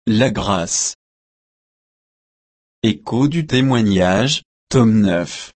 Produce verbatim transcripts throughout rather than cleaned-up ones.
la grâce. Écho du témoignage, tome neuf.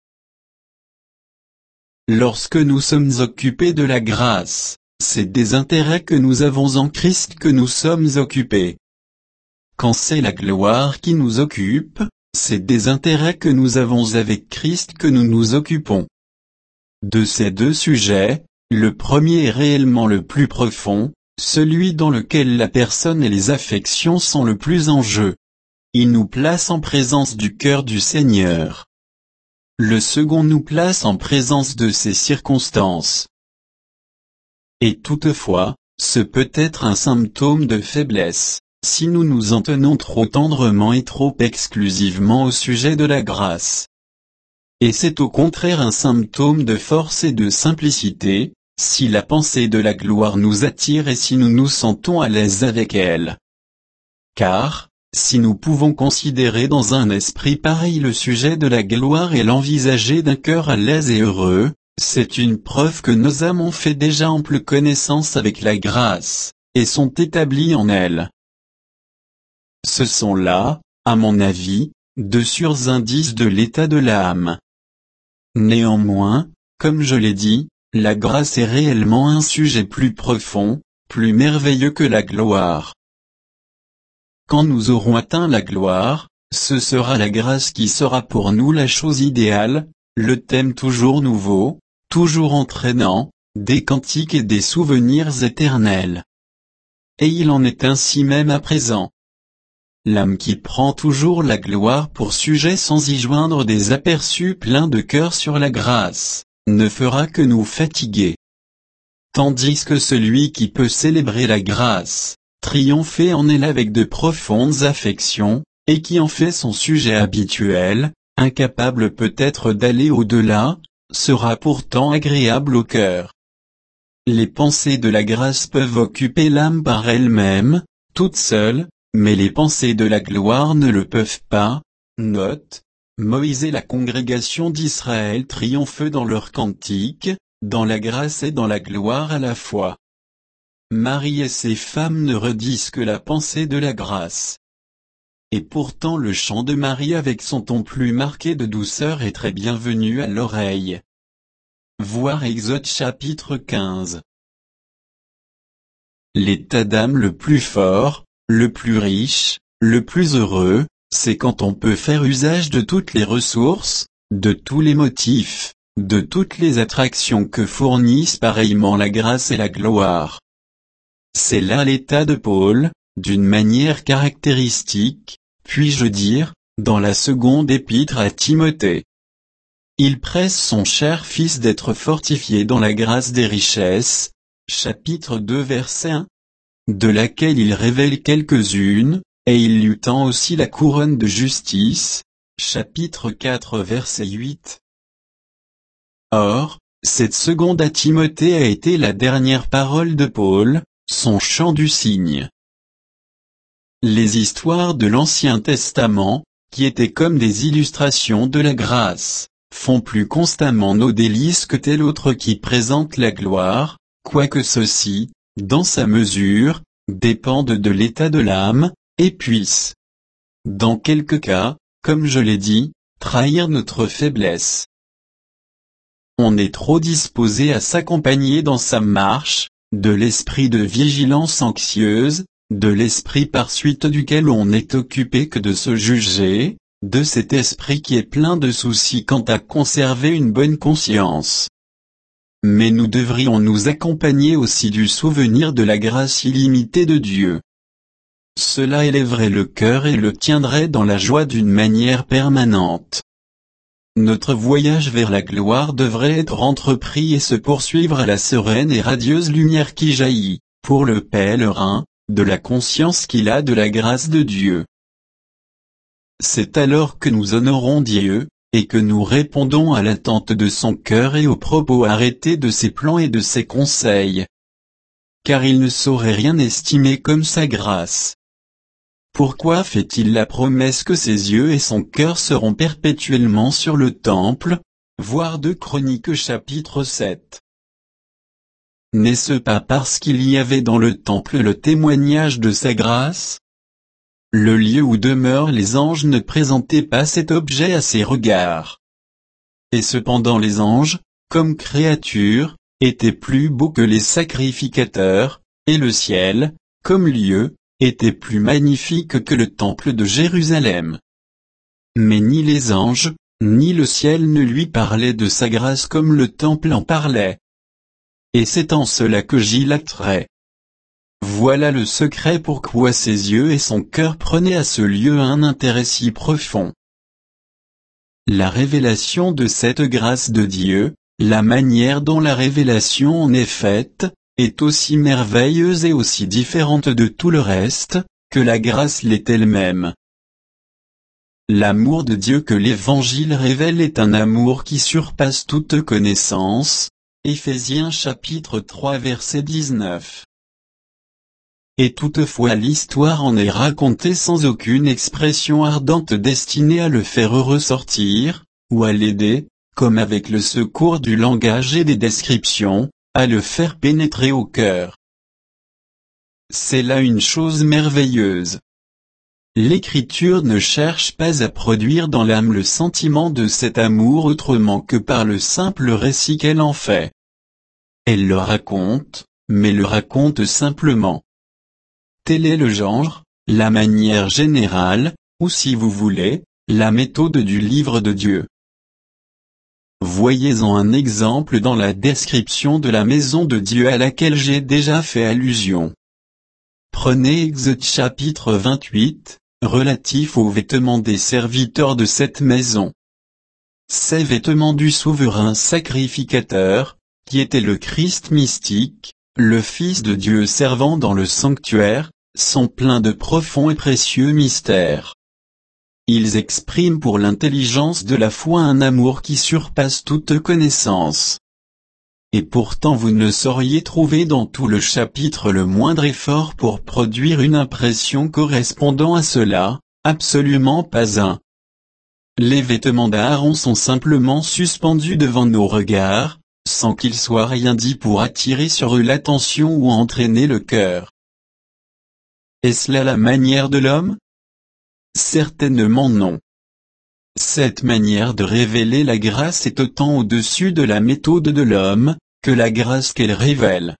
Lorsque nous sommes occupés de la grâce, c'est des intérêts que nous avons en Christ que nous sommes occupés. Quand c'est la gloire qui nous occupe, c'est des intérêts que nous avons avec Christ que nous nous occupons. De ces deux sujets, le premier est réellement le plus profond, celui dans lequel la personne et les affections sont le plus en jeu. Il nous place en présence du cœur du Seigneur. Le second nous place en présence de ses circonstances. Et toutefois, ce peut être un symptôme de faiblesse, si nous nous en tenons trop tendrement et trop exclusivement au sujet de la grâce. Et c'est au contraire un symptôme de force et de simplicité, si la pensée de la gloire nous attire et si nous nous sentons à l'aise avec elle. Car, si nous pouvons considérer dans un esprit pareil le sujet de la gloire et l'envisager d'un cœur à l'aise et heureux, c'est une preuve que nos âmes ont fait déjà ample connaissance avec la grâce, et sont établies en elle. Ce sont là, à mon avis, de sûrs indices de l'état de l'âme. Néanmoins, comme je l'ai dit, la grâce est réellement un sujet plus profond, plus merveilleux que la gloire. Quand nous aurons atteint la gloire, ce sera la grâce qui sera pour nous la chose idéale, le thème toujours nouveau, toujours entraînant, des cantiques et des souvenirs éternels. Et il en est ainsi même à présent. L'âme qui prend toujours la gloire pour sujet sans y joindre des aperçus pleins de cœur sur la grâce, ne fera que nous fatiguer. Tandis que celui qui peut célébrer la grâce, triompher en elle avec de profondes affections, et qui en fait son sujet habituel, incapable peut-être d'aller au-delà, sera pourtant agréable au cœur. Les pensées de la grâce peuvent occuper l'âme par elles-mêmes, toutes seules, mais les pensées de la gloire ne le peuvent pas. Note, Moïse et la congrégation d'Israël triomphent dans leurs cantiques, dans la grâce et dans la gloire à la fois. Marie et ses femmes ne redisent que la pensée de la grâce. Et pourtant le chant de Marie avec son ton plus marqué de douceur est très bienvenu à l'oreille. Voir Exode chapitre quinze. L'état d'âme le plus fort, le plus riche, le plus heureux, c'est quand on peut faire usage de toutes les ressources, de tous les motifs, de toutes les attractions que fournissent pareillement la grâce et la gloire. C'est là l'état de Paul, d'une manière caractéristique, puis-je dire, dans la seconde épître à Timothée. Il presse son cher fils d'être fortifié dans la grâce des richesses, chapitre deux verset un, de laquelle il révèle quelques-unes, et il lui tend aussi la couronne de justice, chapitre quatre verset huit. Or, cette seconde à Timothée a été la dernière parole de Paul, son chant du cygne. Les histoires de l'Ancien Testament, qui étaient comme des illustrations de la grâce, font plus constamment nos délices que tel autre qui présente la gloire, quoique ceci, dans sa mesure, dépendent de l'état de l'âme, et puissent, dans quelques cas, comme je l'ai dit, trahir notre faiblesse. On est trop disposé à s'accompagner dans sa marche, de l'esprit de vigilance anxieuse, de l'esprit par suite duquel on n'est occupé que de se juger, de cet esprit qui est plein de soucis quant à conserver une bonne conscience. Mais nous devrions nous accompagner aussi du souvenir de la grâce illimitée de Dieu. Cela élèverait le cœur et le tiendrait dans la joie d'une manière permanente. Notre voyage vers la gloire devrait être entrepris et se poursuivre à la sereine et radieuse lumière qui jaillit, pour le pèlerin, de la conscience qu'il a de la grâce de Dieu. C'est alors que nous honorons Dieu, et que nous répondons à l'attente de son cœur et aux propos arrêtés de ses plans et de ses conseils. Car il ne saurait rien estimer comme sa grâce. Pourquoi fait-il la promesse que ses yeux et son cœur seront perpétuellement sur le temple? Voir deux Chroniques chapitre sept. N'est-ce pas parce qu'il y avait dans le temple le témoignage de sa grâce? le lieu où demeurent les anges ne présentait pas cet objet à ses regards. Et cependant les anges, comme créatures, étaient plus beaux que les sacrificateurs, et le ciel, comme lieu, était plus magnifique que le temple de Jérusalem. Mais ni les anges, ni le ciel ne lui parlaient de sa grâce comme le temple en parlait. Et c'est en cela que j'ilâtrais. Voilà le secret pourquoi ses yeux et son cœur prenaient à ce lieu un intérêt si profond. La révélation de cette grâce de Dieu, la manière dont la révélation en est faite, est aussi merveilleuse et aussi différente de tout le reste, que la grâce l'est elle-même. L'amour de Dieu que l'Évangile révèle est un amour qui surpasse toute connaissance. Éphésiens chapitre trois verset dix-neuf. Et toutefois l'histoire en est racontée sans aucune expression ardente destinée à le faire ressortir, ou à l'aider, comme avec le secours du langage et des descriptions, à le faire pénétrer au cœur. C'est là une chose merveilleuse. L'Écriture ne cherche pas à produire dans l'âme le sentiment de cet amour autrement que par le simple récit qu'elle en fait. Elle le raconte, mais le raconte simplement. Tel est le genre, la manière générale, ou si vous voulez, la méthode du livre de Dieu. Voyez-en un exemple dans la description de la maison de Dieu à laquelle j'ai déjà fait allusion. Prenez Exode chapitre vingt-huit, relatif aux vêtements des serviteurs de cette maison. Ces vêtements du souverain sacrificateur, qui était le Christ mystique, le Fils de Dieu servant dans le sanctuaire, sont pleins de profonds et précieux mystères. Ils expriment pour l'intelligence de la foi un amour qui surpasse toute connaissance. Et pourtant vous ne sauriez trouver dans tout le chapitre le moindre effort pour produire une impression correspondant à cela, absolument pas un. Les vêtements d'Aaron sont simplement suspendus devant nos regards, sans qu'il soit rien dit pour attirer sur eux l'attention ou entraîner le cœur. Est-ce là la manière de l'homme? Certainement non. Cette manière de révéler la grâce est autant au-dessus de la méthode de l'homme, que la grâce qu'elle révèle.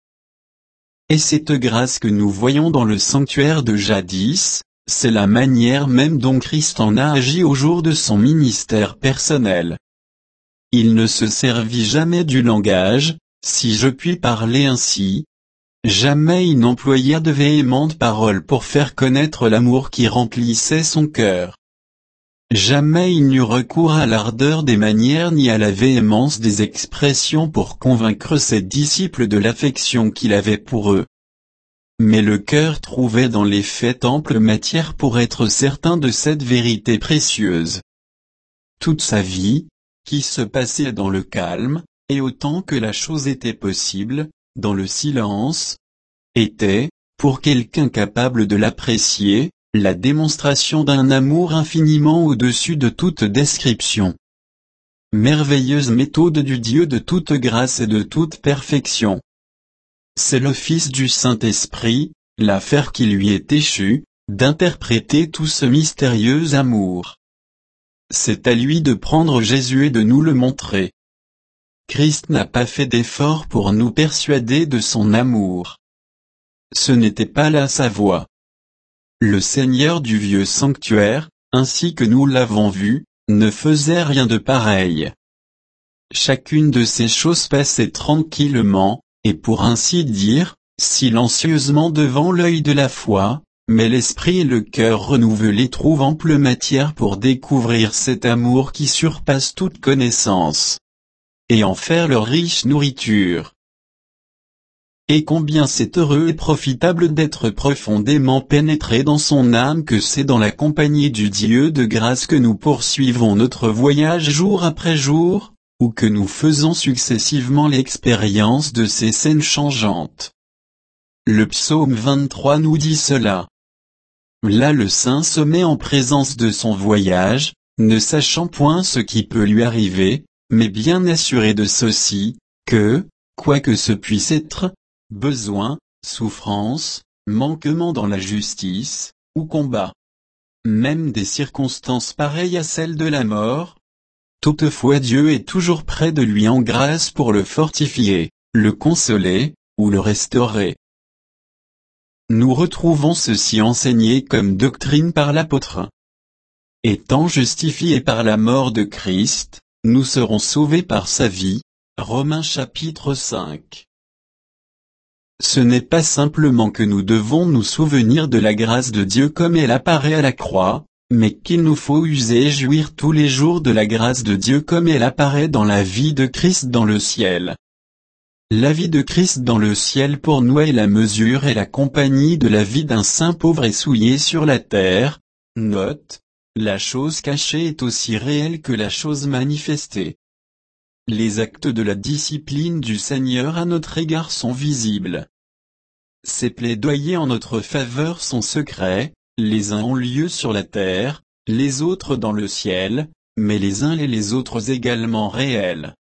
Et cette grâce que nous voyons dans le sanctuaire de jadis, c'est la manière même dont Christ en a agi au jour de son ministère personnel. Il ne se servit jamais du langage, si je puis parler ainsi. Jamais il n'employa de véhémentes paroles pour faire connaître l'amour qui remplissait son cœur. Jamais il n'eut recours à l'ardeur des manières ni à la véhémence des expressions pour convaincre ses disciples de l'affection qu'il avait pour eux. Mais le cœur trouvait dans les faits ample matière pour être certain de cette vérité précieuse. Toute sa vie, qui se passait dans le calme, et autant que la chose était possible, dans le silence, était, pour quelqu'un capable de l'apprécier, la démonstration d'un amour infiniment au-dessus de toute description. Merveilleuse méthode du Dieu de toute grâce et de toute perfection. C'est l'office du Saint-Esprit, l'affaire qui lui est échue, d'interpréter tout ce mystérieux amour. C'est à lui de prendre Jésus et de nous le montrer. Christ n'a pas fait d'effort pour nous persuader de son amour. Ce n'était pas là sa voie. Le Seigneur du vieux sanctuaire, ainsi que nous l'avons vu, ne faisait rien de pareil. Chacune de ces choses passait tranquillement, et pour ainsi dire, silencieusement devant l'œil de la foi, mais l'esprit et le cœur renouvelés trouvent ample matière pour découvrir cet amour qui surpasse toute connaissance, et en faire leur riche nourriture. Et combien c'est heureux et profitable d'être profondément pénétré dans son âme que c'est dans la compagnie du Dieu de grâce que nous poursuivons notre voyage jour après jour, ou que nous faisons successivement l'expérience de ces scènes changeantes. Le psaume vingt-trois nous dit cela. Là le saint se met en présence de son voyage, ne sachant point ce qui peut lui arriver, mais bien assuré de ceci, que, quoi que ce puisse être, besoin, souffrance, manquement dans la justice, ou combat. Même des circonstances pareilles à celles de la mort. Toutefois Dieu est toujours près de lui en grâce pour le fortifier, le consoler, ou le restaurer. Nous retrouvons ceci enseigné comme doctrine par l'apôtre. Étant justifiés par la mort de Christ, nous serons sauvés par sa vie. Romains chapitre cinq. Ce n'est pas simplement que nous devons nous souvenir de la grâce de Dieu comme elle apparaît à la croix, mais qu'il nous faut user et jouir tous les jours de la grâce de Dieu comme elle apparaît dans la vie de Christ dans le ciel. La vie de Christ dans le ciel pour nous est la mesure et la compagnie de la vie d'un saint pauvre et souillé sur la terre. Note, la chose cachée est aussi réelle que la chose manifestée. Les actes de la discipline du Seigneur à notre égard sont visibles. Ses plaidoyers en notre faveur sont secrets, les uns ont lieu sur la terre, les autres dans le ciel, mais les uns et les autres également réels.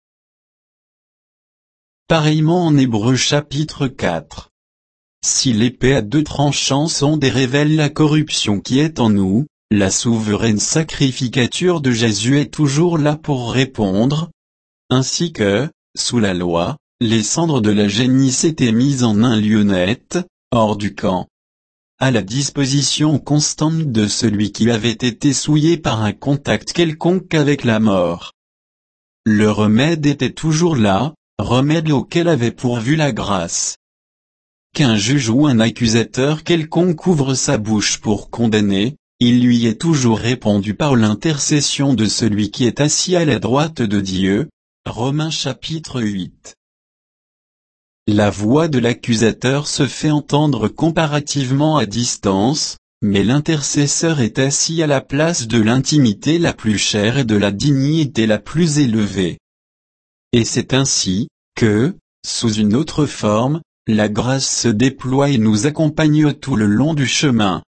Pareillement en Hébreux chapitre quatre. Si l'épée à deux tranchants sonde et révèle la corruption qui est en nous, la souveraine sacrificature de Jésus est toujours là pour répondre. Ainsi que, sous la loi, les cendres de la génisse étaient mises en un lieu net, hors du camp, à la disposition constante de celui qui avait été souillé par un contact quelconque avec la mort. Le remède était toujours là, remède auquel avait pourvu la grâce. Qu'un juge ou un accusateur quelconque ouvre sa bouche pour condamner, il lui est toujours répondu par l'intercession de celui qui est assis à la droite de Dieu. Romains chapitre huit. La voix de l'accusateur se fait entendre comparativement à distance, mais l'intercesseur est assis à la place de l'intimité la plus chère et de la dignité la plus élevée. Et c'est ainsi, que, sous une autre forme, la grâce se déploie et nous accompagne tout le long du chemin.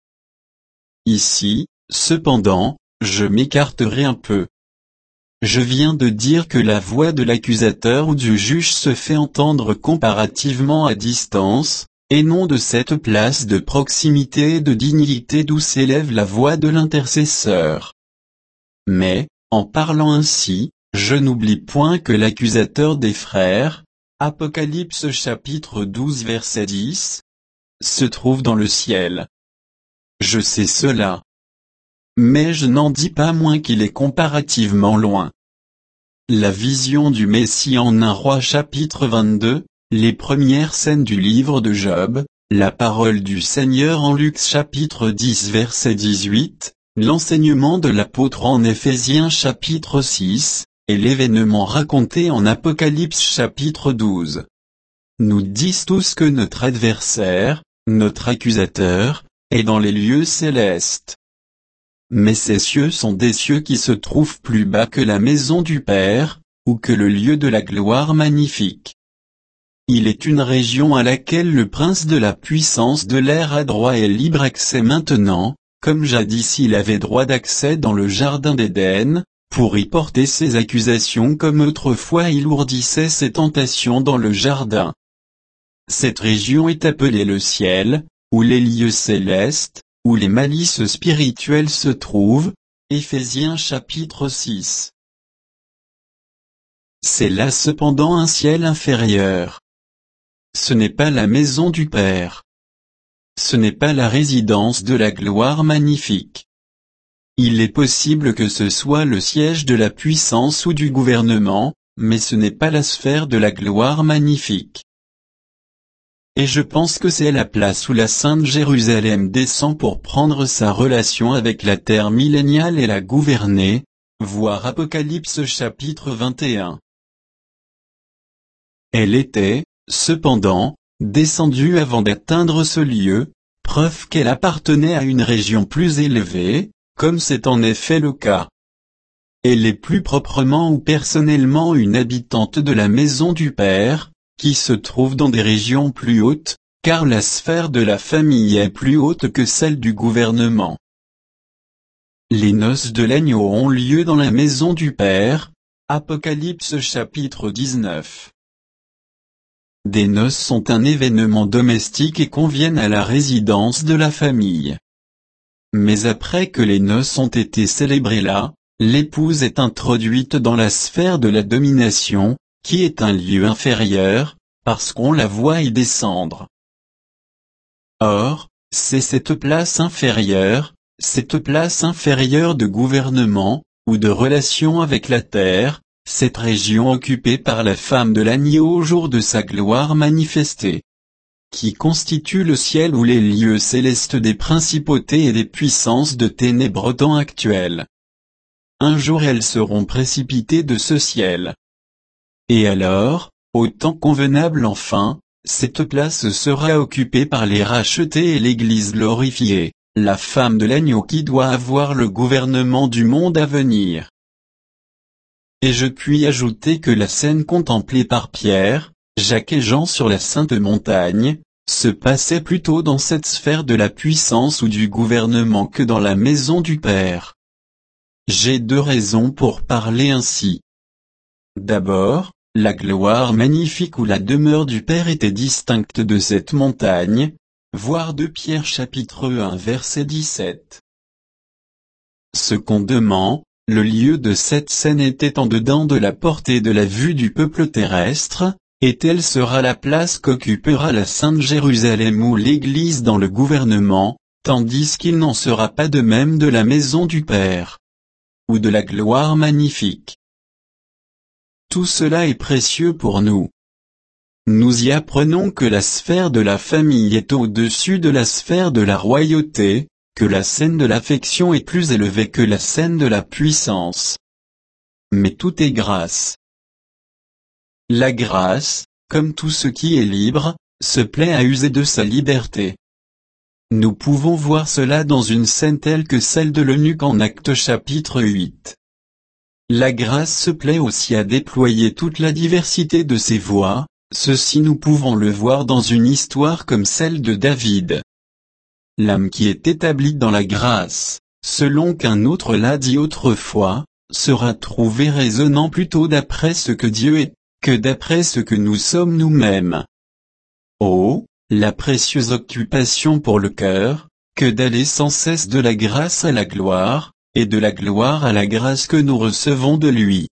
Ici, cependant, je m'écarterai un peu. Je viens de dire que la voix de l'accusateur ou du juge se fait entendre comparativement à distance, et non de cette place de proximité et de dignité d'où s'élève la voix de l'intercesseur. Mais, en parlant ainsi, je n'oublie point que l'accusateur des frères, Apocalypse chapitre douze verset dix, se trouve dans le ciel. Je sais cela. Mais je n'en dis pas moins qu'il est comparativement loin. La vision du Messie en un roi chapitre vingt-deux, les premières scènes du livre de Job, la parole du Seigneur en Luc chapitre dix verset dix-huit, l'enseignement de l'apôtre en Éphésiens chapitre six, et l'événement raconté en Apocalypse chapitre douze. Nous disent tous que notre adversaire, notre accusateur, est dans les lieux célestes. Mais ces cieux sont des cieux qui se trouvent plus bas que la maison du Père, ou que le lieu de la gloire magnifique. Il est une région à laquelle le prince de la puissance de l'air a droit et libre accès maintenant, comme jadis il avait droit d'accès dans le jardin d'Éden, pour y porter ses accusations comme autrefois il ourdissait ses tentations dans le jardin. Cette région est appelée le ciel, ou les lieux célestes, où les malices spirituelles se trouvent, Éphésiens chapitre six. C'est là cependant un ciel inférieur. Ce n'est pas la maison du Père. Ce n'est pas la résidence de la gloire magnifique. Il est possible que ce soit le siège de la puissance ou du gouvernement, mais ce n'est pas la sphère de la gloire magnifique. Et je pense que c'est la place où la Sainte Jérusalem descend pour prendre sa relation avec la terre milléniale et la gouverner, voir Apocalypse chapitre vingt et un. Elle était, cependant, descendue avant d'atteindre ce lieu, preuve qu'elle appartenait à une région plus élevée, comme c'est en effet le cas. Elle est plus proprement ou personnellement une habitante de la maison du Père, qui se trouve dans des régions plus hautes, car la sphère de la famille est plus haute que celle du gouvernement. Les noces de l'agneau ont lieu dans la maison du Père, Apocalypse chapitre dix-neuf. Des noces sont un événement domestique et conviennent à la résidence de la famille. Mais après que les noces ont été célébrées là, l'épouse est introduite dans la sphère de la domination, qui est un lieu inférieur, parce qu'on la voit y descendre. Or, c'est cette place inférieure, cette place inférieure de gouvernement, ou de relation avec la terre, cette région occupée par la femme de l'agneau au jour de sa gloire manifestée, qui constitue le ciel ou les lieux célestes des principautés et des puissances de ténèbres au temps actuel. Un jour elles seront précipitées de ce ciel. Et alors, au temps convenable enfin, cette place sera occupée par les rachetés et l'Église glorifiée, la femme de l'agneau qui doit avoir le gouvernement du monde à venir. Et je puis ajouter que la scène contemplée par Pierre, Jacques et Jean sur la sainte montagne, se passait plutôt dans cette sphère de la puissance ou du gouvernement que dans la maison du Père. J'ai deux raisons pour parler ainsi. D'abord, la gloire magnifique où la demeure du Père était distincte de cette montagne, voir deux Pierre chapitre un verset dix-sept. Secondement, le lieu de cette scène était en dedans de la portée de la vue du peuple terrestre, et telle sera la place qu'occupera la Sainte Jérusalem ou l'Église dans le gouvernement, tandis qu'il n'en sera pas de même de la maison du Père, ou de la gloire magnifique. Tout cela est précieux pour nous. Nous y apprenons que la sphère de la famille est au-dessus de la sphère de la royauté, que la scène de l'affection est plus élevée que la scène de la puissance. Mais tout est grâce. La grâce, comme tout ce qui est libre, se plaît à user de sa liberté. Nous pouvons voir cela dans une scène telle que celle de l'eunuque en Actes chapitre huit. La grâce se plaît aussi à déployer toute la diversité de ses voies, ceci nous pouvons le voir dans une histoire comme celle de David. L'âme qui est établie dans la grâce, selon qu'un autre l'a dit autrefois, sera trouvée raisonnant plutôt d'après ce que Dieu est, que d'après ce que nous sommes nous-mêmes. Oh, la précieuse occupation pour le cœur, que d'aller sans cesse de la grâce à la gloire, et de la gloire à la grâce que nous recevons de lui.